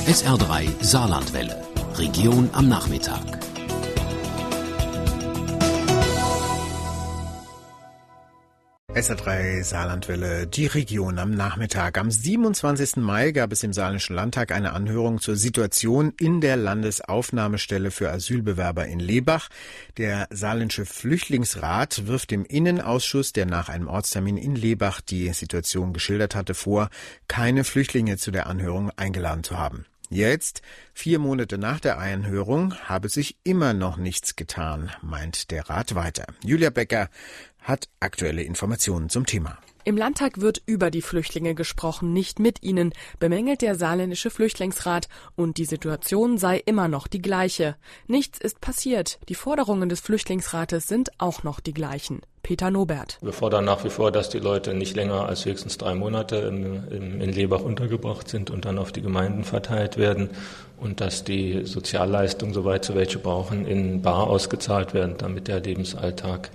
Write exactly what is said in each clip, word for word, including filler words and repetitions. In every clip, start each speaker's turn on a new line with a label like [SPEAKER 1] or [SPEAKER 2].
[SPEAKER 1] S R drei Saarlandwelle. Region am Nachmittag.
[SPEAKER 2] S R drei Saarlandwelle, die Region am Nachmittag. Am siebenundzwanzigsten Mai gab es im Saarländischen Landtag eine Anhörung zur Situation in der Landesaufnahmestelle für Asylbewerber in Lebach. Der Saarländische Flüchtlingsrat wirft dem Innenausschuss, der nach einem Ortstermin in Lebach die Situation geschildert hatte, vor, keine Flüchtlinge zu der Anhörung eingeladen zu haben. Jetzt, vier Monate nach der Anhörung, habe sich immer noch nichts getan, meint der Rat weiter. Julia Becker hat aktuelle Informationen zum Thema.
[SPEAKER 3] Im Landtag wird über die Flüchtlinge gesprochen, nicht mit ihnen, bemängelt der Saarländische Flüchtlingsrat, und die Situation sei immer noch die gleiche. Nichts ist passiert. Die Forderungen des Flüchtlingsrates sind auch noch die gleichen. Peter Nobert.
[SPEAKER 4] Wir fordern nach wie vor, dass die Leute nicht länger als höchstens drei Monate im, im, in Lebach untergebracht sind und dann auf die Gemeinden verteilt werden und dass die Sozialleistungen, soweit sie welche brauchen, in bar ausgezahlt werden, damit der Lebensalltag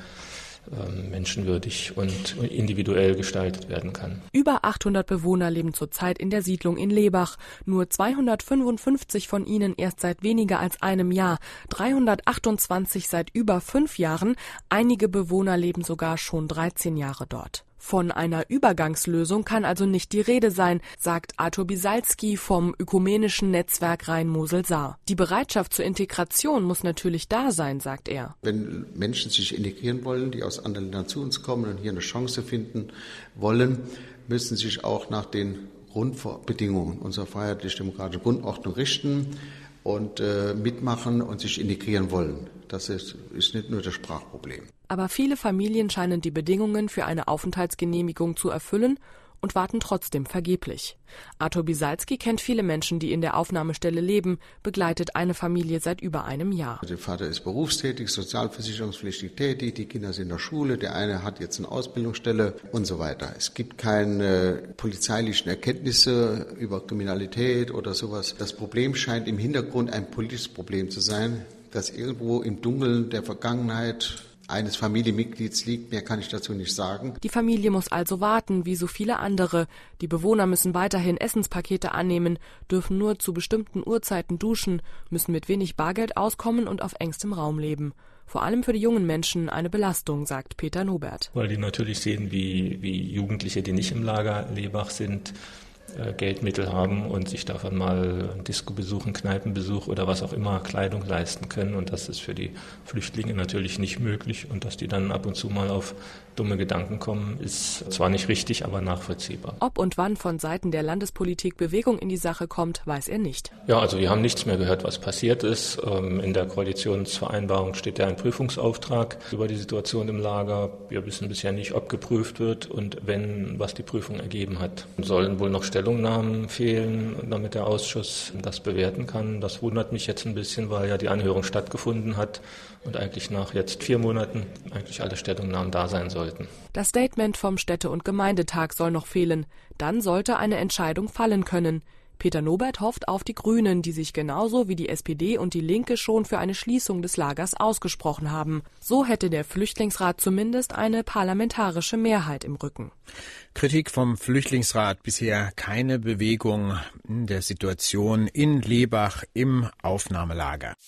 [SPEAKER 4] menschenwürdig und individuell gestaltet werden kann.
[SPEAKER 3] Über achthundert Bewohner leben zurzeit in der Siedlung in Lebach. Nur zweihundertfünfundfünfzig von ihnen erst seit weniger als einem Jahr, dreihundertachtundzwanzig seit über fünf Jahren. Einige Bewohner leben sogar schon dreizehn Jahre dort. Von einer Übergangslösung kann also nicht die Rede sein, sagt Arthur Bisalski vom ökumenischen Netzwerk Rhein-Mosel-Saar. Die Bereitschaft zur Integration muss natürlich da sein, sagt er.
[SPEAKER 5] Wenn Menschen sich integrieren wollen, die aus anderen Ländern zu uns kommen und hier eine Chance finden wollen, müssen sich auch nach den Grundbedingungen unserer freiheitlich-demokratischen Grundordnung richten und äh, mitmachen und sich integrieren wollen. Das ist, ist nicht nur das Sprachproblem.
[SPEAKER 3] Aber viele Familien scheinen die Bedingungen für eine Aufenthaltsgenehmigung zu erfüllen und warten trotzdem vergeblich. Arthur Bisalski kennt viele Menschen, die in der Aufnahmestelle leben, begleitet eine Familie seit über einem Jahr.
[SPEAKER 5] Der Vater ist berufstätig, sozialversicherungspflichtig tätig, die Kinder sind in der Schule, der eine hat jetzt eine Ausbildungsstelle und so weiter. Es gibt keine polizeilichen Erkenntnisse über Kriminalität oder sowas. Das Problem scheint im Hintergrund ein politisches Problem zu sein, das irgendwo im Dunkeln der Vergangenheit eines Familienmitglieds liegt. Mehr kann ich dazu nicht sagen.
[SPEAKER 3] Die Familie muss also warten, wie so viele andere. Die Bewohner müssen weiterhin Essenspakete annehmen, dürfen nur zu bestimmten Uhrzeiten duschen, müssen mit wenig Bargeld auskommen und auf engstem Raum leben. Vor allem für die jungen Menschen eine Belastung, sagt Peter Nobert.
[SPEAKER 4] Weil die natürlich sehen, wie, wie Jugendliche, die nicht im Lager Lebach sind, Geldmittel haben und sich davon mal Disco-Besuch, einen Kneipenbesuch oder was auch immer, Kleidung leisten können. Und das ist für die Flüchtlinge natürlich nicht möglich. Und dass die dann ab und zu mal auf dumme Gedanken kommen, ist zwar nicht richtig, aber nachvollziehbar.
[SPEAKER 3] Ob und wann von Seiten der Landespolitik Bewegung in die Sache kommt, weiß er nicht.
[SPEAKER 4] Ja, also wir haben nichts mehr gehört, was passiert ist. In der Koalitionsvereinbarung steht ja ein Prüfungsauftrag über die Situation im Lager. Wir wissen bisher nicht, ob geprüft wird und wenn, was die Prüfung ergeben hat. Sollen wohl noch Stellungnahmen fehlen, damit der Ausschuss das bewerten kann. Das wundert mich jetzt ein bisschen, weil ja die Anhörung stattgefunden hat und eigentlich nach jetzt vier Monaten eigentlich alle Stellungnahmen da sein sollten.
[SPEAKER 3] Das Statement vom Städte- und Gemeindetag soll noch fehlen. Dann sollte eine Entscheidung fallen können. Peter Nobert hofft auf die Grünen, die sich genauso wie die S P D und die Linke schon für eine Schließung des Lagers ausgesprochen haben. So hätte der Flüchtlingsrat zumindest eine parlamentarische Mehrheit im Rücken.
[SPEAKER 2] Kritik vom Flüchtlingsrat: bisher keine Bewegung in der Situation in Lebach im Aufnahmelager.